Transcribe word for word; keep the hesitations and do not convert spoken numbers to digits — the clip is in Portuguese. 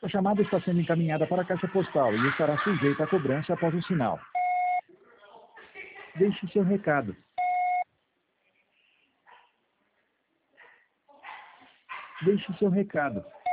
A chamada está sendo encaminhada para a caixa postal e estará sujeita à cobrança após o sinal. Deixe seu recado. Deixe seu recado.